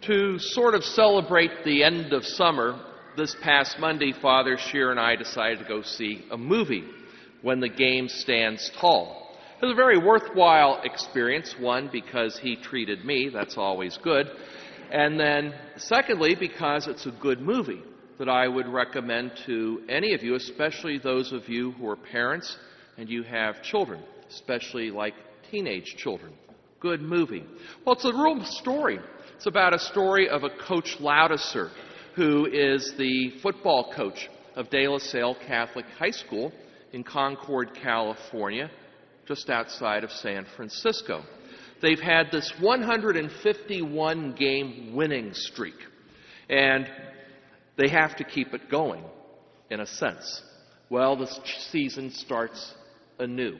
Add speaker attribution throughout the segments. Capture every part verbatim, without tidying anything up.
Speaker 1: To sort of celebrate the end of summer, this past Monday, Father Scheer and I decided to go see a movie, When the Game Stands Tall. It was a very worthwhile experience, one, because he treated me, that's always good, and then secondly, because it's a good movie that I would recommend to any of you, especially those of you who are parents and you have children, especially like teenage children. Good movie. Well, it's a real story. It's about a story of a Coach Laudisser, who is the football coach of De La Salle Catholic High School in Concord, California, just outside of San Francisco. They've had this one hundred fifty-one game winning streak, and they have to keep it going, in a sense. Well, the season starts anew,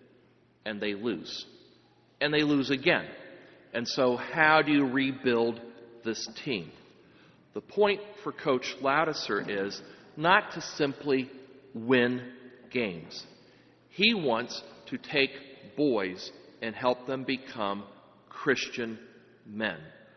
Speaker 1: and they lose. And they lose again. And so how do you rebuild this team? The point for Coach Laudisser is not to simply win games. He wants to take boys and help them become Christian men.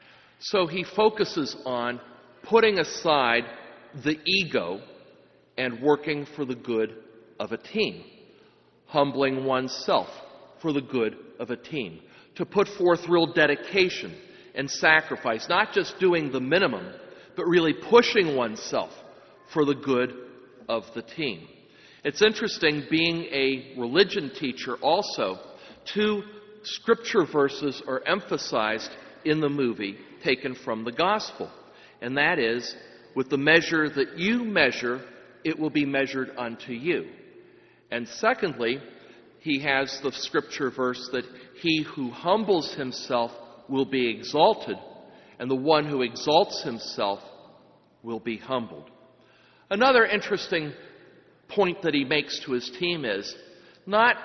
Speaker 1: So he focuses on putting aside the ego and working for the good of a team, humbling oneself for the good of a team, to put forth real dedication and sacrifice, not just doing the minimum, but really pushing oneself for the good of the team. It's interesting, being a religion teacher also, two scripture verses are emphasized in the movie taken from the gospel. And that is, with the measure that you measure, it will be measured unto you. And secondly, he has the scripture verse that he who humbles himself will be exalted, and the one who exalts himself will be humbled. Another interesting point that he makes to his team is, not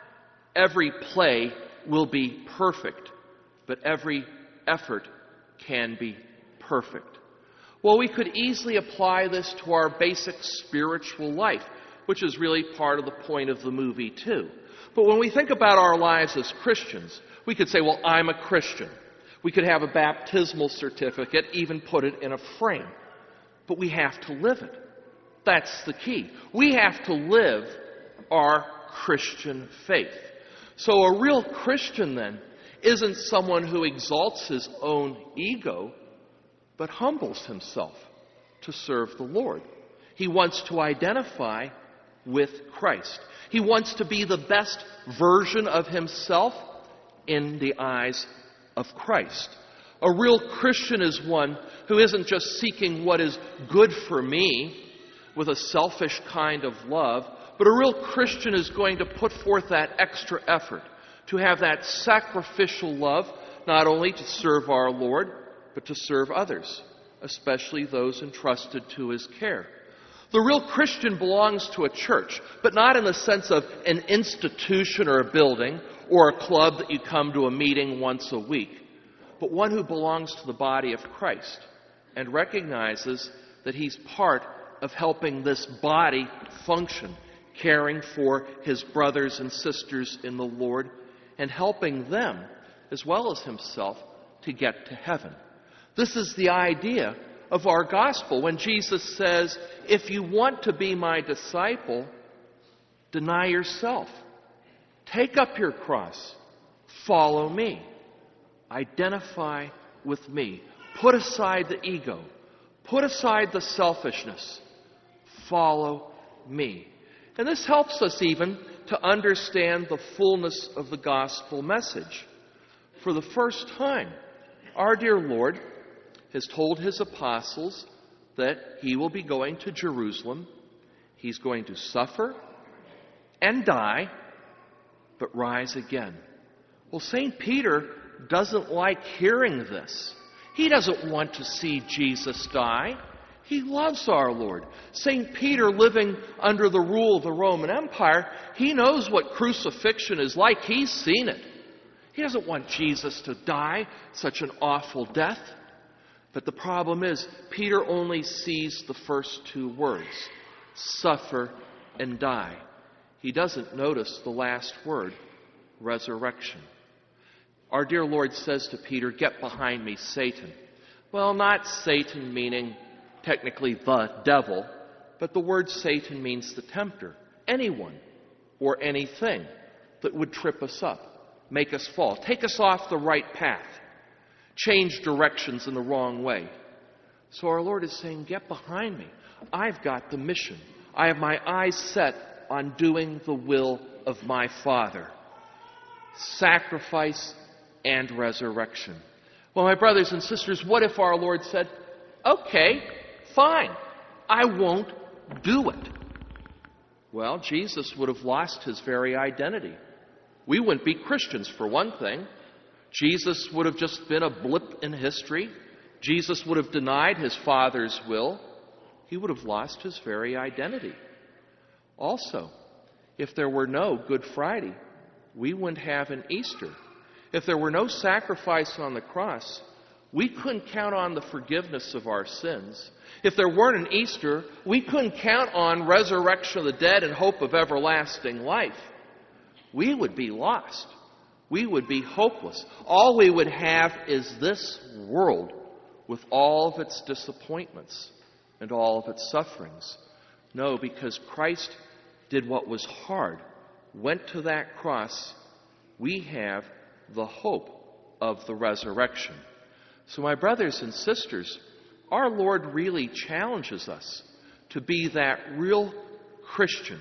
Speaker 1: every play will be perfect, but every effort can be perfect. Well, we could easily apply this to our basic spiritual life, which is really part of the point of the movie too. But when we think about our lives as Christians, we could say, well, I'm a Christian. We could have a baptismal certificate, even put it in a frame. But we have to live it. That's the key. We have to live our Christian faith. So a real Christian, then, isn't someone who exalts his own ego, but humbles himself to serve the Lord. He wants to identify with Christ. He wants to be the best version of himself in the eyes of Christ. A real Christian is one who isn't just seeking what is good for me with a selfish kind of love, but a real Christian is going to put forth that extra effort, to have that sacrificial love, not only to serve our Lord, but to serve others, especially those entrusted to his care. The real Christian belongs to a church, but not in the sense of an institution or a building or a club that you come to a meeting once a week, but one who belongs to the body of Christ and recognizes that he's part of helping this body function, caring for his brothers and sisters in the Lord and helping them, as well as himself, to get to heaven. This is the idea of our gospel when Jesus says, if you want to be my disciple, deny yourself. Take up your cross. Follow me. Identify with me. Put aside the ego. Put aside the selfishness. Follow me. And this helps us even to understand the fullness of the gospel message. For the first time, our dear Lord has told his apostles that he will be going to Jerusalem. He's going to suffer and die, but rise again. Well, Saint Peter doesn't like hearing this. He doesn't want to see Jesus die. He loves our Lord. Saint Peter, living under the rule of the Roman Empire, he knows what crucifixion is like. He's seen it. He doesn't want Jesus to die such an awful death. But the problem is, Peter only sees the first two words, suffer and die. He doesn't notice the last word, resurrection. Our dear Lord says to Peter, get behind me, Satan. Well, not Satan meaning technically the devil, but the word Satan means the tempter. Anyone or anything that would trip us up, make us fall, take us off the right path, change directions in the wrong way. So our Lord is saying, get behind me. I've got the mission. I have my eyes set on doing the will of my Father. Sacrifice and resurrection. Well, my brothers and sisters, what if our Lord said, okay, fine, I won't do it? Well, Jesus would have lost his very identity. We wouldn't be Christians, for one thing. Jesus would have just been a blip in history. Jesus would have denied his Father's will. He would have lost his very identity. Also, if there were no Good Friday, we wouldn't have an Easter. If there were no sacrifice on the cross, we couldn't count on the forgiveness of our sins. If there weren't an Easter, we couldn't count on resurrection of the dead and hope of everlasting life. We would be lost. We would be hopeless. All we would have is this world with all of its disappointments and all of its sufferings. No, because Christ did what was hard, went to that cross, we have the hope of the resurrection. So my brothers and sisters, our Lord really challenges us to be that real Christian.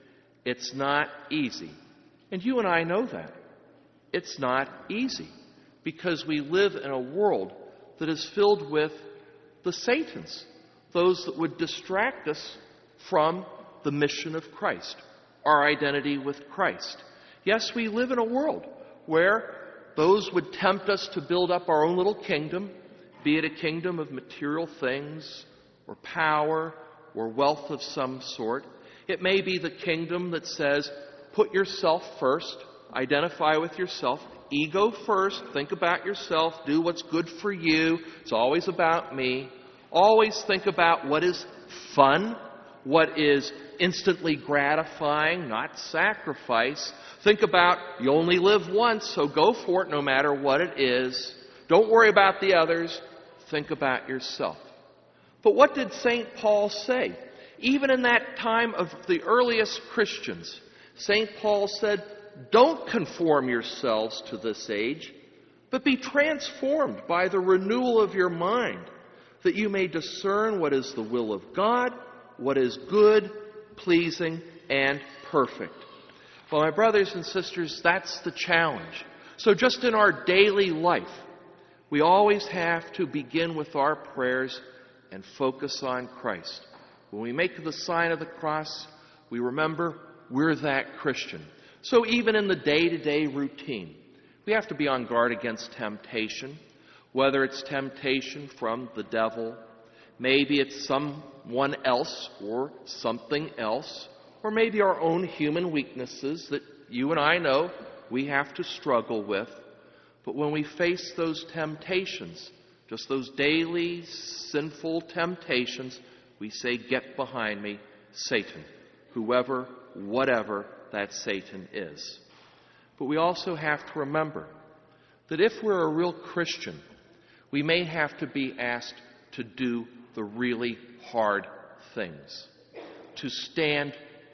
Speaker 1: It's not easy. And you and I know that. It's not easy because we live in a world that is filled with the Satans, those that would distract us from the mission of Christ, our identity with Christ. Yes, we live in a world where those would tempt us to build up our own little kingdom, be it a kingdom of material things or power or wealth of some sort. It may be the kingdom that says, put yourself first, identify with yourself, ego first, think about yourself, do what's good for you, it's always about me. Always think about what is fun, what is instantly gratifying, not sacrifice. Think about you only live once, so go for it no matter what it is. Don't worry about the others. Think about yourself. But what did Saint Paul say? Even in that time of the earliest Christians, Saint Paul said, don't conform yourselves to this age, but be transformed by the renewal of your mind, that you may discern what is the will of God, what is good, pleasing, and perfect. Well, my brothers and sisters, that's the challenge. So just in our daily life, we always have to begin with our prayers and focus on Christ. When we make the sign of the cross, we remember we're that Christian. So even in the day-to-day routine, we have to be on guard against temptation, whether it's temptation from the devil, maybe it's someone else or something else, or maybe our own human weaknesses that you and I know we have to struggle with. But when we face those temptations, just those daily sinful temptations, we say, get behind me, Satan, whoever, whatever that Satan is. But we also have to remember that if we're a real Christian, we may have to be asked to do the really hard things, to stand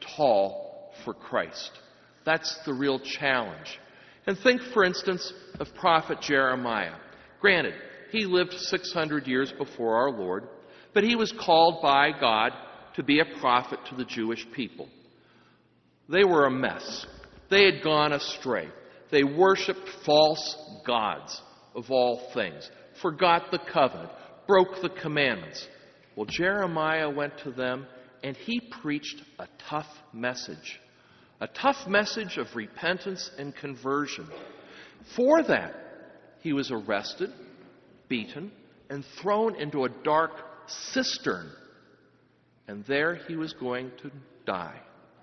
Speaker 1: tall for Christ. That's the real challenge. And think, for instance, of prophet Jeremiah. Granted, he lived six hundred years before our Lord, but he was called by God to be a prophet to the Jewish people. They were a mess. They had gone astray. They worshipped false gods of all things, forgot the covenant, broke the commandments. Well, Jeremiah went to them and he preached a tough message. A tough message of repentance and conversion. For that, he was arrested, beaten, and thrown into a dark cistern. And there he was going to die.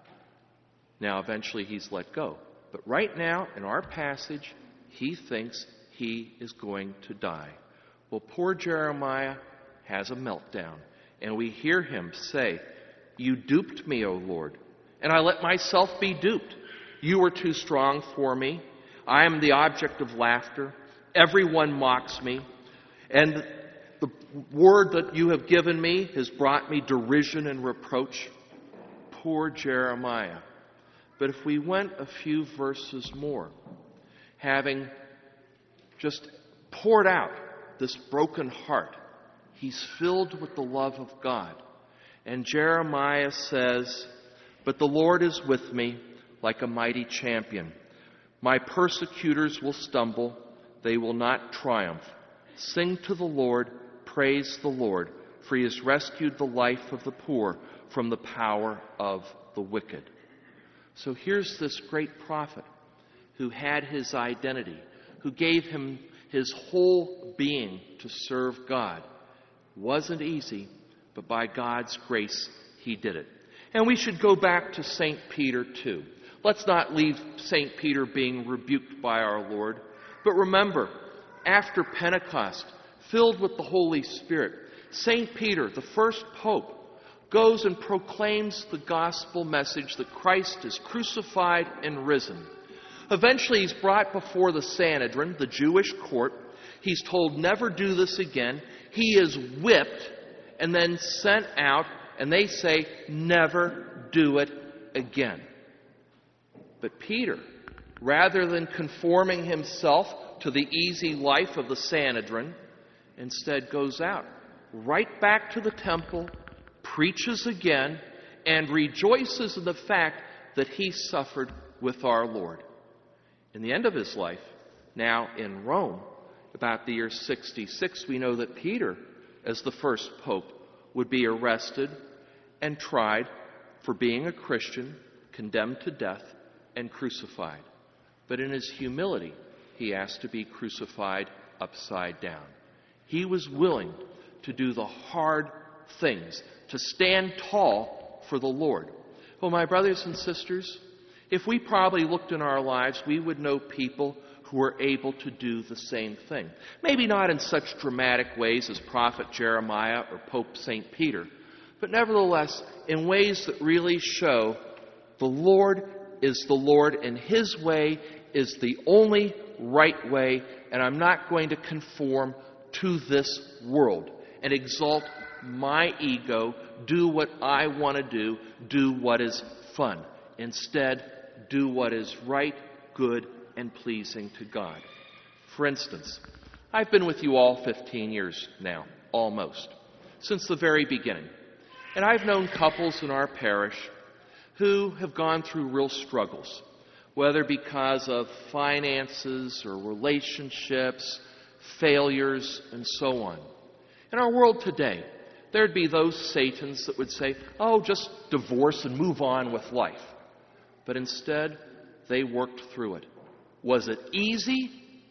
Speaker 1: Now, eventually he's let go. But right now, in our passage, he thinks he is going to die. Well, poor Jeremiah has a meltdown. And we hear him say, you duped me, O Lord, and I let myself be duped. You were too strong for me. I am the object of laughter. Everyone mocks me. And The word that you have given me has brought me derision and reproach. Poor Jeremiah. But if we went a few verses more, having just poured out this broken heart, he's filled with the love of God. And Jeremiah says, "But the Lord is with me like a mighty champion. My persecutors will stumble, they will not triumph. Sing to the Lord, praise the Lord, for he has rescued the life of the poor from the power of the wicked." So here's this great prophet who had his identity, who gave him his whole being to serve God. It wasn't easy, but by God's grace, he did it. And we should go back to Saint Peter too. Let's not leave Saint Peter being rebuked by our Lord. But remember, after Pentecost, filled with the Holy Spirit, Saint Peter, the first pope, goes and proclaims the gospel message that Christ is crucified and risen. Eventually, he's brought before the Sanhedrin, the Jewish court. He's told, never do this again. He is whipped and then sent out, and they say, never do it again. But Peter, rather than conforming himself to the easy life of the Sanhedrin, instead goes out, right back to the temple, preaches again, and rejoices in the fact that he suffered with our Lord. In the end of his life, now in Rome, about the year sixty-six, we know that Peter, as the first pope, would be arrested and tried for being a Christian, condemned to death, and crucified. But in his humility, he asked to be crucified upside down. He was willing to do the hard things, to stand tall for the Lord. Well, my brothers and sisters, if we probably looked in our lives, we would know people who were able to do the same thing. Maybe not in such dramatic ways as Prophet Jeremiah or Pope Saint Peter, but nevertheless in ways that really show the Lord is the Lord and his way is the only right way, and I'm not going to conform to this world and exalt my ego, do what I want to do, do what is fun. Instead, do what is right, good, and pleasing to God. For instance, I've been with you all fifteen years now, almost, since the very beginning. And I've known couples in our parish who have gone through real struggles, whether because of finances or relationships, failures, and so on. In our world today, there'd be those Satans that would say, oh, just divorce and move on with life. But instead, they worked through it. Was it easy?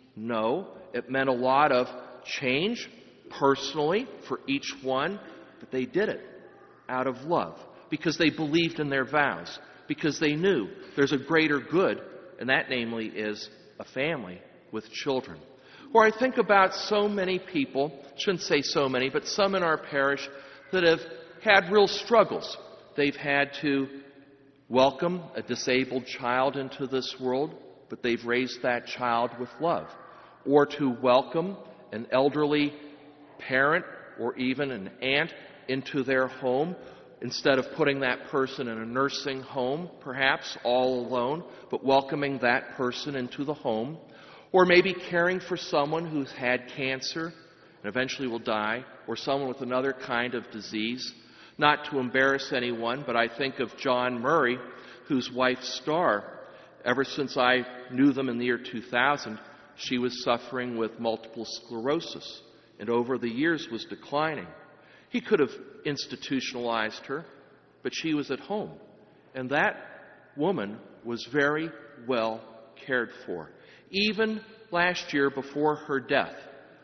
Speaker 1: No. It meant a lot of change personally for each one, but they did it out of love because they believed in their vows, because they knew there's a greater good, and that namely is a family with children. Or I think about so many people, shouldn't say so many, but some in our parish that have had real struggles. They've had to welcome a disabled child into this world, but they've raised that child with love. Or to welcome an elderly parent or even an aunt into their home, instead of putting that person in a nursing home, perhaps all alone, but welcoming that person into the home. Or maybe caring for someone who's had cancer and eventually will die, or someone with another kind of disease. Not to embarrass anyone, but I think of John Murray, whose wife Star, ever since I knew them in the year two thousand, she was suffering with multiple sclerosis, and over the years was declining. He could have institutionalized her, but she was at home. And that woman was very well cared for. Even last year, before her death,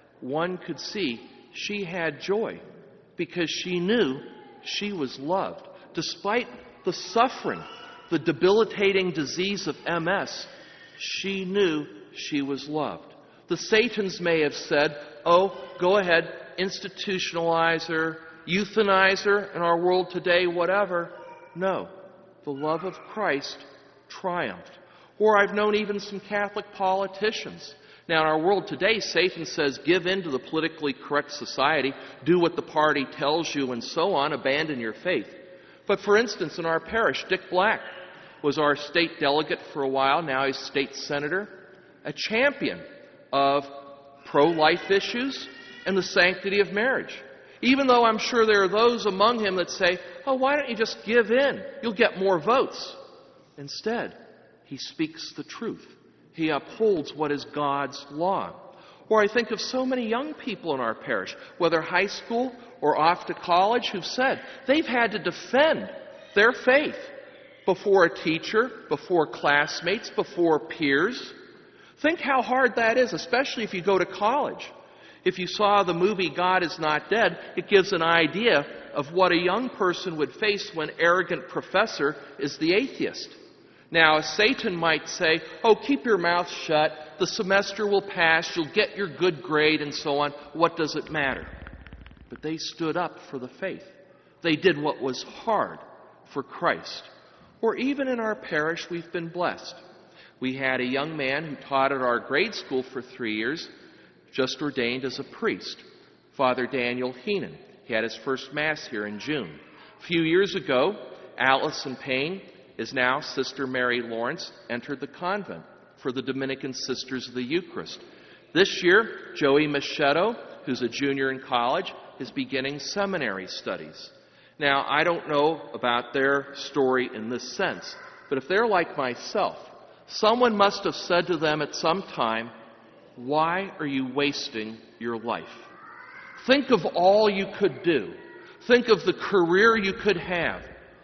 Speaker 1: one could see she had joy because she knew she was loved. Despite the suffering, the debilitating disease of M S, she knew she was loved. The Satans may have said, oh, go ahead, institutionalize her, euthanize her in our world today, whatever. No, the love of Christ triumphed. Or I've known even some Catholic politicians Now, in our world today, Satan says, give in to the politically correct society, do what the party tells you, and so on, abandon your faith. But for instance, in our parish, Dick Black was our state delegate for a while. Now he's state senator, a champion of pro-life issues and the sanctity of marriage. Even though I'm sure there are those among him that say, oh, why don't you just give in? You'll get more votes. Instead, he speaks the truth. He upholds what is God's law. Or I think of so many young people in our parish, whether high school or off to college, who've said they've had to defend their faith before a teacher, before classmates, before peers. Think how hard that is, especially if you go to college. If you saw the movie God Is Not Dead, it gives an idea of what a young person would face when arrogant professor is the atheist. Now, Satan might say, oh, keep your mouth shut, the semester will pass, you'll get your good grade, and so on. What does it matter? But they stood up for the faith. They did what was hard for Christ. Or even in our parish, we've been blessed. We had a young man who taught at our grade school for three years, just ordained as a priest, Father Daniel Heenan. He had his first Mass here in June. A few years ago, Allison Payne is now Sister Mary Lawrence, entered the convent for the Dominican Sisters of the Eucharist. This year, Joey Machado, who's a junior in college, is beginning seminary studies. Now, I don't know about their story in this sense, but if they're like myself, someone must have said to them at some time, why are you wasting your life? Think of all you could do. Think of the career you could have.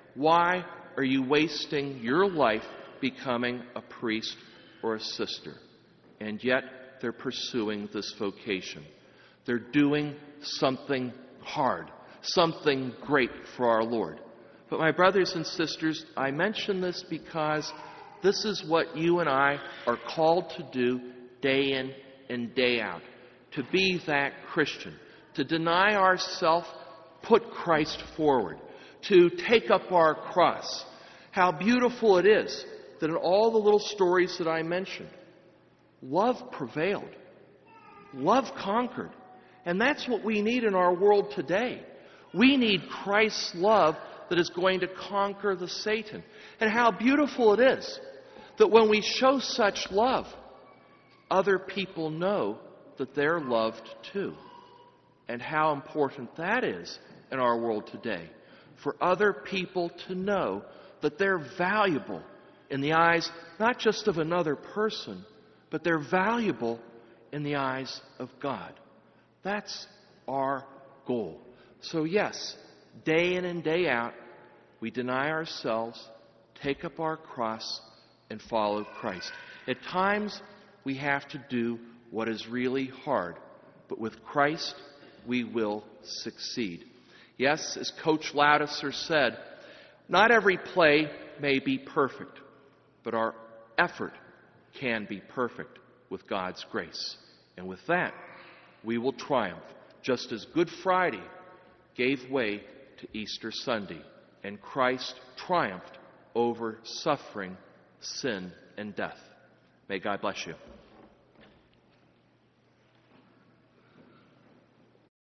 Speaker 1: Why are you wasting your life becoming a priest or a sister? And yet, they're pursuing this vocation. They're doing something hard, something great for our Lord. But my brothers and sisters, I mention this because this is what you and I are called to do day in and day out. To be that Christian. To deny ourselves, put Christ forward. To take up our cross. How beautiful it is that in all the little stories that I mentioned, love prevailed. Love conquered. And that's what we need in our world today. We need Christ's love that is going to conquer the Satan. And how beautiful it is that when we show such love, other people know that they're loved too. And how important that is in our world today. For other people to know that they're valuable in the eyes not just of another person, but they're valuable in the eyes of God. That's our goal. So yes, day in and day out, we deny ourselves, take up our cross, and follow Christ. At times, we have to do what is really hard, but with Christ, we will succeed. Yes, as Coach Laudisser said, not every play may be perfect, but our effort can be perfect with God's grace. And with that, we will triumph, just as Good Friday gave way to Easter Sunday, and Christ triumphed over suffering, sin, and death. May God bless you.